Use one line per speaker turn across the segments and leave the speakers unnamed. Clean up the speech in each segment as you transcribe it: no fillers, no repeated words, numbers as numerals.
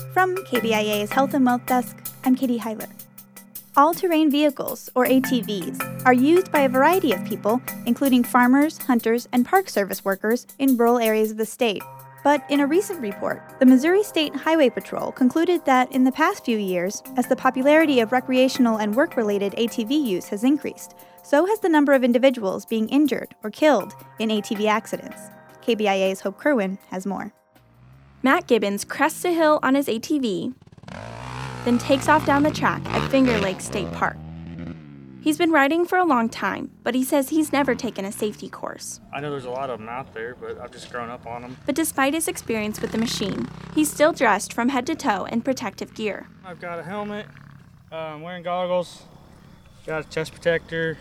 From KBIA's Health and Wealth Desk, I'm Katie Heiler. All-terrain vehicles, or ATVs, are used by a variety of people, including farmers, hunters, and Park Service workers in rural areas of the state. But in a recent report, the Missouri State Highway Patrol concluded that in the past few years, as the popularity of recreational and work-related ATV use has increased, so has the number of individuals being injured or killed in ATV accidents. KBIA's Hope Kerwin has more.
Matt Gibbons crests a hill on his ATV, then takes off down the track at Finger Lake State Park. He's been riding for a long time, but he says he's never taken a safety course.
I know there's a lot of them out there, but I've just grown up on them.
But despite his experience with the machine, he's still dressed from head to toe in protective gear.
I've got a helmet, wearing goggles, got a chest protector,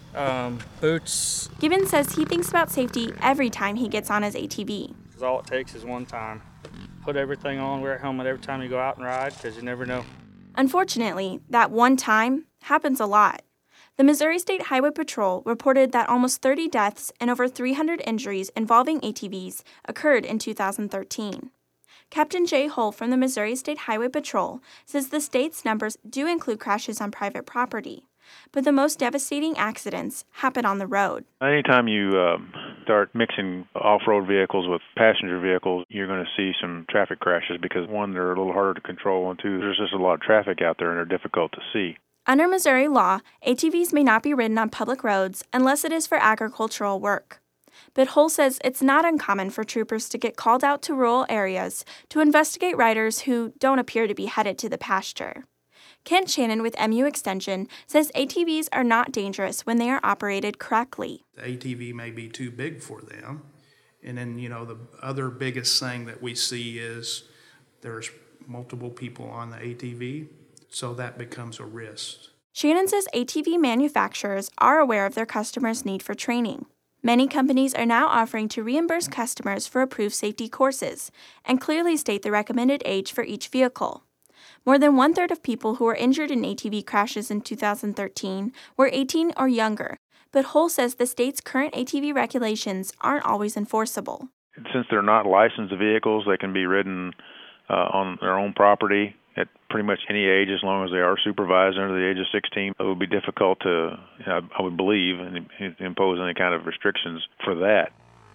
boots.
Gibbons says he thinks about safety every time he gets on his ATV.
Because all it takes is one time. Put everything on, wear a helmet every time you go out and ride, because you never know.
Unfortunately, that one time happens a lot. The Missouri State Highway Patrol reported that almost 30 deaths and over 300 injuries involving ATVs occurred in 2013. Captain Jay Hull from the Missouri State Highway Patrol says the state's numbers do include crashes on private property, but the most devastating accidents happen on the road.
Anytime you start mixing off-road vehicles with passenger vehicles, you're going to see some traffic crashes because, one, they're a little harder to control, and two, there's just a lot of traffic out there and they're difficult to see.
Under Missouri law, ATVs may not be ridden on public roads unless it is for agricultural work. But Hull says it's not uncommon for troopers to get called out to rural areas to investigate riders who don't appear to be headed to the pasture. Kent Shannon with MU Extension says ATVs are not dangerous when they are operated correctly.
The ATV may be too big for them. And then, the other biggest thing that we see is there's multiple people on the ATV. So that becomes a risk.
Shannon says ATV manufacturers are aware of their customers' need for training. Many companies are now offering to reimburse customers for approved safety courses and clearly state the recommended age for each vehicle. More than one-third of people who were injured in ATV crashes in 2013 were 18 or younger, but Hull says the state's current ATV regulations aren't always enforceable.
Since they're not licensed vehicles, they can be ridden on their own property at pretty much any age, as long as they are supervised under the age of 16. It would be difficult to, I would believe, impose any kind of restrictions for that.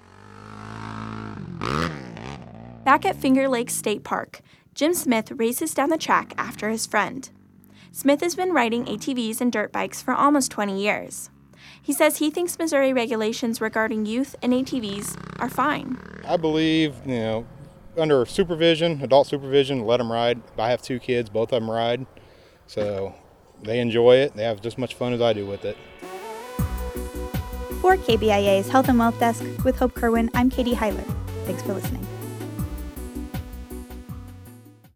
Back at Finger Lake State Park, Jim Smith races down the track after his friend. Smith has been riding ATVs and dirt bikes for almost 20 years. He says he thinks Missouri regulations regarding youth and ATVs are fine.
I believe, under supervision, adult supervision, let them ride. I have 2 kids, both of them ride, so they enjoy it. They have just as much fun as I do with it.
For KBIA's Health and Wealth Desk with Hope Kerwin, I'm Katie Heiler. Thanks for listening.